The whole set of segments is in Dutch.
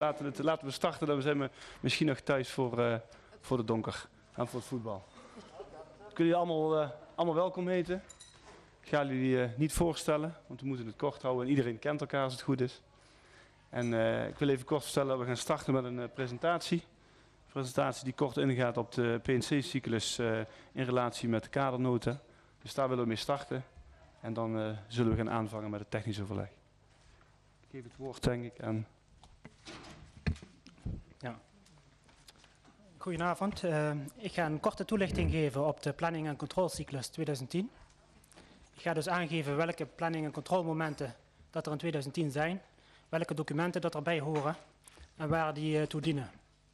Laten we starten, dan zijn we misschien nog thuis voor de donker en voor het voetbal. Ik wil jullie allemaal welkom heten. Ik ga jullie niet voorstellen, want we moeten het kort houden en iedereen kent elkaar als het goed is. En ik wil even kort vertellen, we gaan starten met een presentatie. Een presentatie die kort ingaat op de PNC-cyclus in relatie met de kadernota. Dus daar willen we mee starten en dan zullen we gaan aanvangen met het technisch overleg. Ik geef het woord denk ik aan... Ja. Goedenavond. Ik ga een korte toelichting geven op de planning- en controlecyclus 2010. Ik ga dus aangeven welke planning- en controlemomenten dat er in 2010 zijn, welke documenten dat erbij horen en waar die toe dienen.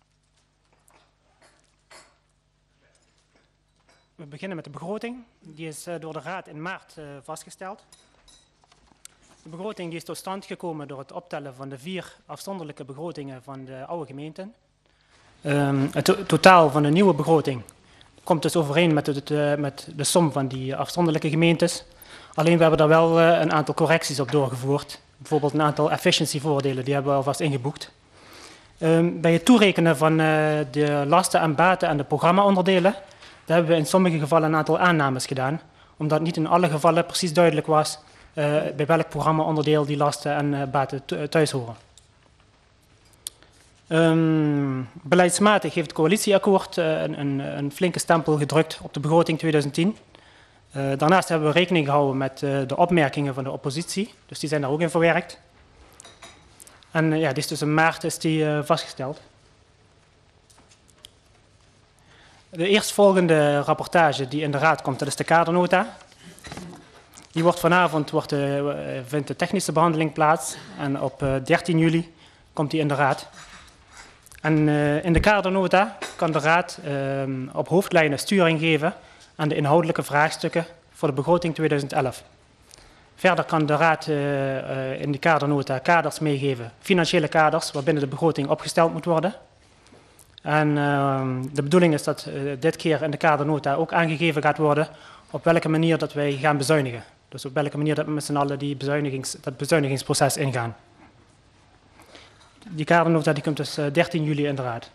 We beginnen met de begroting. Die is door de Raad in maart vastgesteld. De begroting die is tot stand gekomen door het optellen van de 4 afzonderlijke begrotingen van de oude gemeenten. Het totaal van de nieuwe begroting komt dus overeen met de som van die afzonderlijke gemeentes. Alleen we hebben daar wel een aantal correcties op doorgevoerd. Bijvoorbeeld een aantal efficiency-voordelen, die hebben we alvast ingeboekt. Bij het toerekenen van de lasten en baten en de programma-onderdelen, daar hebben we in sommige gevallen een aantal aannames gedaan, omdat niet in alle gevallen precies duidelijk was bij welk programma-onderdeel die lasten en baten thuis horen. Beleidsmatig heeft het coalitieakkoord een flinke stempel gedrukt op de begroting 2010. Daarnaast hebben we rekening gehouden met de opmerkingen van de oppositie, dus die zijn daar ook in verwerkt. En ja, die is dus in maart vastgesteld. De eerstvolgende rapportage die in de Raad komt, dat is de kadernota. Die wordt vanavond vindt de technische behandeling plaats en op 13 juli komt die in de Raad. En in de kadernota kan de Raad op hoofdlijnen sturing geven aan de inhoudelijke vraagstukken voor de begroting 2011. Verder kan de Raad in die kadernota kaders meegeven, financiële kaders waarbinnen de begroting opgesteld moet worden. En de bedoeling is dat dit keer in de kadernota ook aangegeven gaat worden op welke manier dat wij gaan bezuinigen. Dus op welke manier dat we met z'n allen dat bezuinigingsproces ingaan. Die kadernota die komt dus 13 juli in de Raad.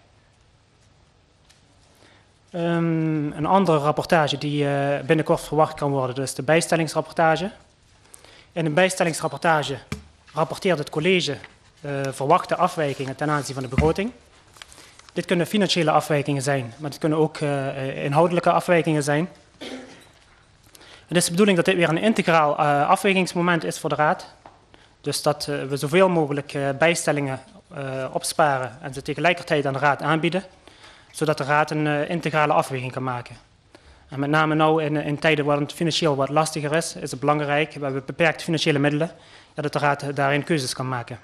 Een andere rapportage die binnenkort verwacht kan worden, dat is de bijstellingsrapportage. In de bijstellingsrapportage rapporteert het college verwachte afwijkingen ten aanzien van de begroting. Dit kunnen financiële afwijkingen zijn, maar het kunnen ook inhoudelijke afwijkingen zijn. Het is de bedoeling dat dit weer een integraal afwegingsmoment is voor de Raad. Dus dat we zoveel mogelijk bijstellingen opsparen en ze tegelijkertijd aan de Raad aanbieden, zodat de Raad een integrale afweging kan maken. En met name nu in tijden waar het financieel wat lastiger is het belangrijk, we hebben beperkte financiële middelen, dat de Raad daarin keuzes kan maken.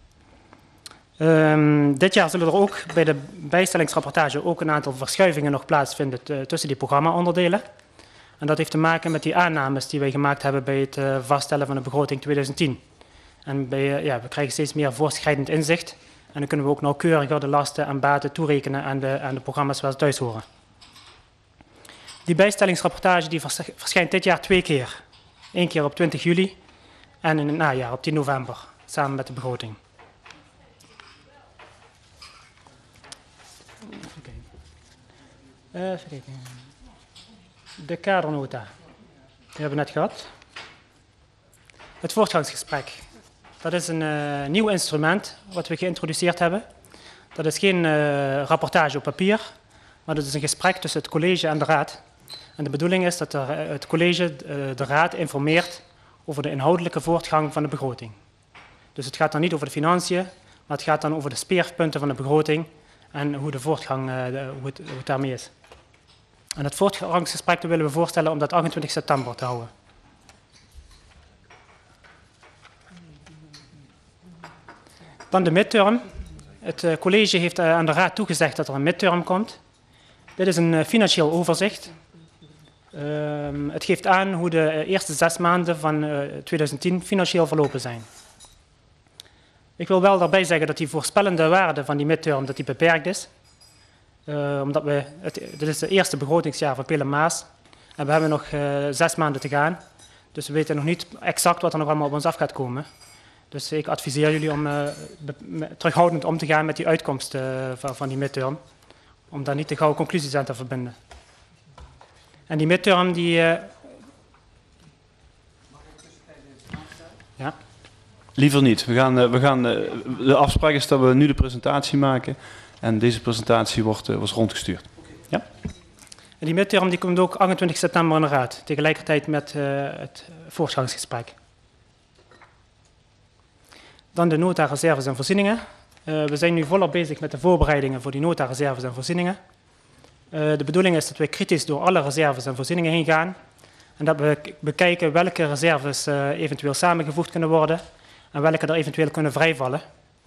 Dit jaar zullen er ook bij de bijstellingsrapportage ook een aantal verschuivingen nog plaatsvinden tussen die programma-onderdelen. En dat heeft te maken met die aannames die wij gemaakt hebben bij het vaststellen van de begroting 2010. En we krijgen steeds meer voortschrijdend inzicht. En dan kunnen we ook nauwkeuriger de lasten en baten toerekenen aan de programma's waar ze thuis horen. Die bijstellingsrapportage die verschijnt dit jaar 2 keer. 1 keer op 20 juli en in het najaar op 10 november, samen met de begroting. Even kijken. De kadernota, die hebben we net gehad. Het voortgangsgesprek, dat is een nieuw instrument wat we geïntroduceerd hebben. Dat is geen rapportage op papier, maar dat is een gesprek tussen het college en de Raad. En de bedoeling is dat het college de Raad informeert over de inhoudelijke voortgang van de begroting. Dus het gaat dan niet over de financiën, maar het gaat dan over de speerpunten van de begroting en hoe de voortgang, hoe het daarmee is. En het voortgangsgesprek willen we voorstellen om dat 28 september te houden. Dan de midterm. Het college heeft aan de Raad toegezegd dat er een midterm komt. Dit is een financieel overzicht. Het geeft aan hoe de eerste 6 maanden van 2010 financieel verlopen zijn. Ik wil wel daarbij zeggen dat die voorspellende waarde van die midterm dat die beperkt is. Omdat dit is het eerste begrotingsjaar van Peel & Maas. En we hebben nog 6 maanden te gaan. Dus we weten nog niet exact wat er nog allemaal op ons af gaat komen. Dus ik adviseer jullie om terughoudend om te gaan met die uitkomst van die midterm. Om daar niet te gauw conclusies aan te verbinden. En die midterm die... ja. Liever niet. De afspraak is dat we nu de presentatie maken. En deze presentatie wordt rondgestuurd. Ja? En die midterm die komt ook 28 september in de raad. Tegelijkertijd met het voorschouwingsgesprek. Dan de nota reserves en voorzieningen. We zijn nu volop bezig met de voorbereidingen voor die nota reserves en voorzieningen. De bedoeling is dat we kritisch door alle reserves en voorzieningen heen gaan. En dat we bekijken welke reserves eventueel samengevoegd kunnen worden. En welke er eventueel kunnen vrijvallen.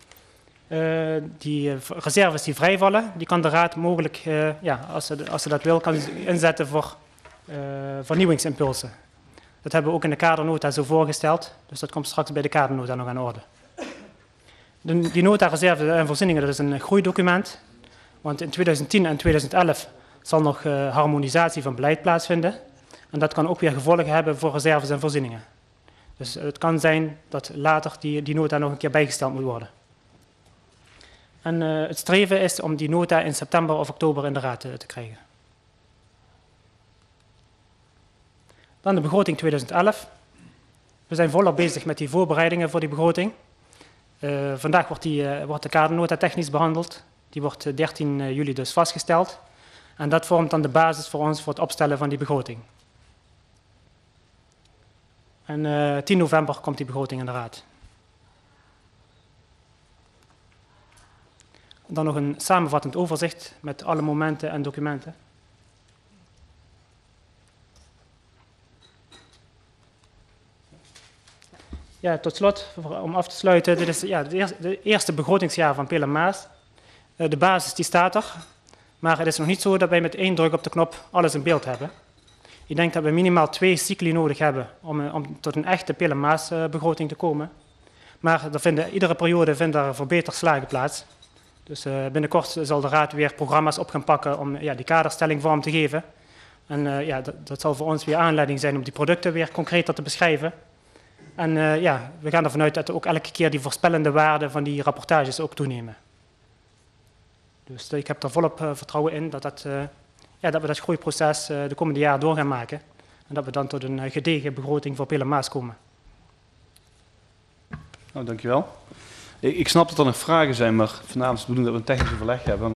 Die reserves die vrijvallen, die kan de raad mogelijk, als ze dat wil, kan inzetten voor vernieuwingsimpulsen. Dat hebben we ook in de kadernota zo voorgesteld. Dus dat komt straks bij de kadernota nog aan orde. Die nota reserves en voorzieningen, dat is een groeidocument. Want in 2010 en 2011 zal nog harmonisatie van beleid plaatsvinden. En dat kan ook weer gevolgen hebben voor reserves en voorzieningen. Dus het kan zijn dat later die nota nog een keer bijgesteld moet worden. En het streven is om die nota in september of oktober in de raad te krijgen. Dan de begroting 2011. We zijn volop bezig met die voorbereidingen voor die begroting. Vandaag wordt de kadernota technisch behandeld. Die wordt 13 juli dus vastgesteld. En dat vormt dan de basis voor ons voor het opstellen van die begroting. En 10 november komt die begroting in de raad. Dan nog een samenvattend overzicht met alle momenten en documenten. Ja, tot slot, om af te sluiten, dit is het eerste begrotingsjaar van Peel en Maas. De basis die staat er, maar het is nog niet zo dat wij met één druk op de knop alles in beeld hebben. Ik denk dat we minimaal 2 cycli nodig hebben om tot een echte Peel en Maas begroting te komen. Maar iedere periode vinden er verbeterslagen plaats. Dus binnenkort zal de raad weer programma's op gaan pakken om die kaderstelling vorm te geven. En dat zal voor ons weer aanleiding zijn om die producten weer concreter te beschrijven. En we gaan ervan uit dat ook elke keer die voorspellende waarden van die rapportages ook toenemen. Dus ik heb er volop vertrouwen in dat we dat groeiproces de komende jaren door gaan maken. En dat we dan tot een gedegen begroting voor Peel en Maas komen. Nou, dankjewel. Ik snap dat er nog vragen zijn, maar vanavond is de bedoeling dat we een technisch overleg hebben.